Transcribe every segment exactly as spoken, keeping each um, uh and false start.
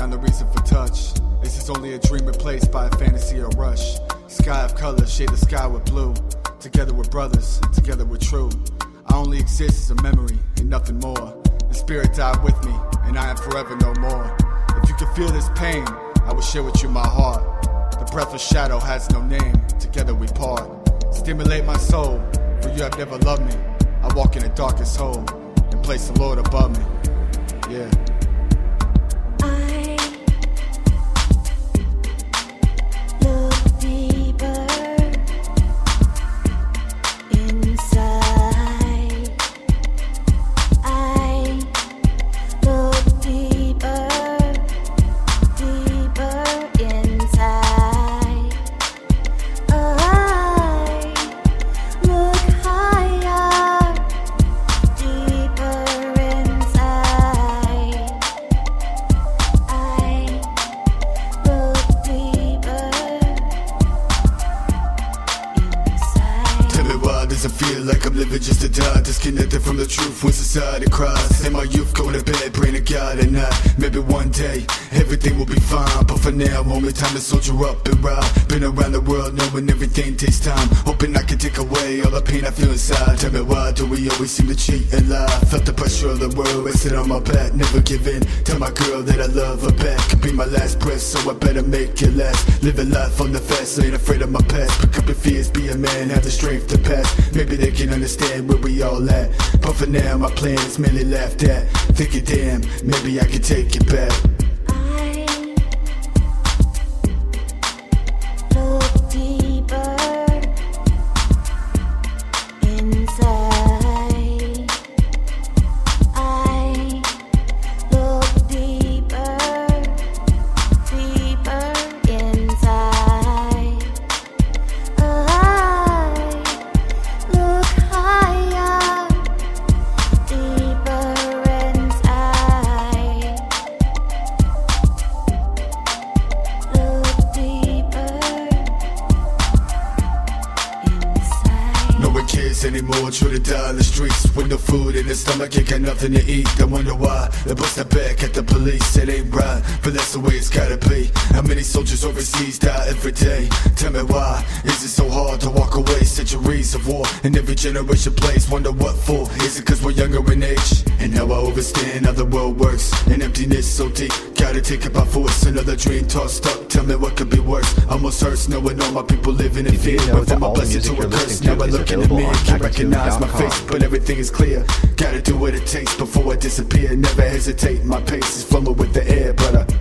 find the reason for touch. This is only a dream replaced by a fantasy or rush. Sky of colors, shade the sky with blue. Together we're brothers, together we're true. I only exist as a memory and nothing more. The spirit died with me, and I am forever no more. If you can feel this pain, I will share with you my heart. The breathless shadow has no name, together we part. Stimulate my soul, for you have never loved me. I walk in the darkest hole, and place the Lord above me. Yeah. I feel like I'm living just to die, disconnected from the truth when society cries. In my youth, going to bed, praying to God at night. Maybe one day, everything will be fine, but for now, only time to soldier up and ride. Been around the world, knowing everything takes time. Hoping I can take away all the pain I feel inside. Tell me why do we always seem to cheat and lie? Felt the pressure of the world resting on my back, never give in. Tell my girl that I love her back. Could be my last breath, so I better make it last. Living life on the fast, ain't afraid of my past. Pick up your fears, be a man, have the strength to pass. Maybe they can understand where we all at, but for now my plan is mainly laughed at. Thinking damn, maybe I can take it back. Anymore, true to die in the streets with no food in the stomach, ain't got nothing to eat. I wonder why they bust their back at the police. It ain't right, but that's the way it's gotta be. How many soldiers overseas die every day? Tell me why is it so hard to walk away? Centuries of war in every generation plays. Wonder what for? Is it cause we're younger in age? And now I understand how the world works. An emptiness so deep, gotta take it by force. Another dream tossed up, tell me what could be worse. Almost hurts knowing all my people living in fear. Went from a blessing to a curse, now I look in the mirror. Can't recognize my face, but everything is clear. Gotta do what it takes before I disappear. Never hesitate, my pace is flowing with the air, but I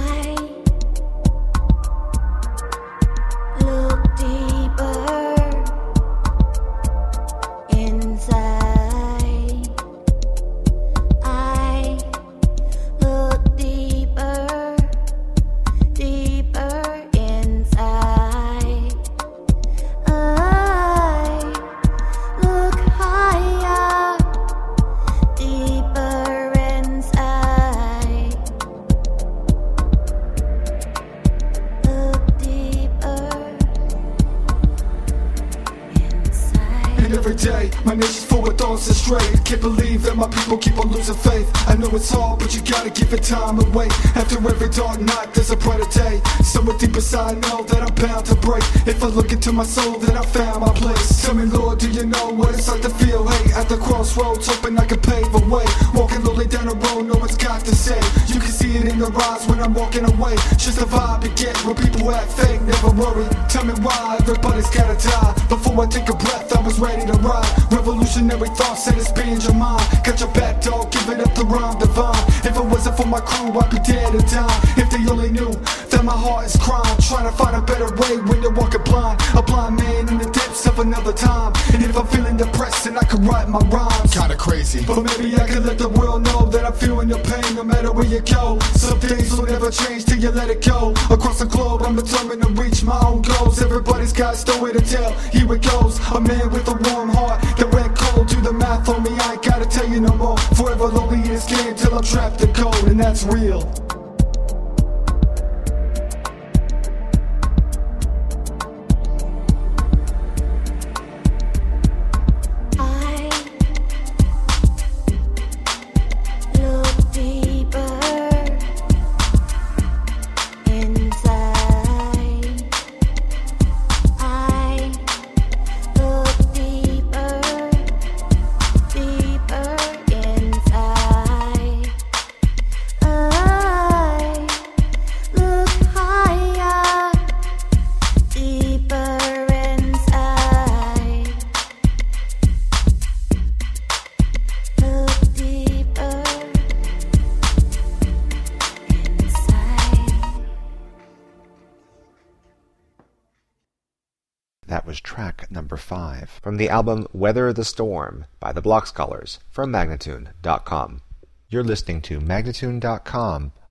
every day, my nation's full with thoughts astray. Can't believe that my people keep on losing faith. I know it's hard, but you gotta give it time and wait. After every dark night, there's a brighter day. Somewhere deep inside, I know that I'm bound to break. If I look into my soul, then I found my place. Tell me, Lord, do you know what it's like to feel hate? At the crossroads, hoping I can pave a way. Walking lonely down the road, know what's got to say. You can see it in their eyes when I'm walking away. Just a vibe you get where people act fake, never worry. Tell me why everybody's gotta die. Before I take a breath, I was ready to ride. Revolutionary thoughts and it's been your mind. Got your back, dog, give it up the rhyme divine. If it wasn't for my crew, I'd be dead or dying. If they only knew that my heart is crying, trying to find a better way when you're walking blind. A blind man in the depths of another time. And if I'm feeling depressed, then I can write my rhymes. Kinda crazy, but maybe I can let the world know that I'm feeling your pain no matter where you go. Some things will never change till you let it go. Across the globe, I'm determined to reach my own goals. Everybody's got a story to tell, here it goes. A man with a warm heart that went cold. Do the math on me, I ain't gotta tell you no more. Forever lonely in this game till I'm trapped in cold, and that's real. That was track number five from the album Weather the Storm by the Block Scholars from Magnatune dot com. You're listening to Magnatune dot com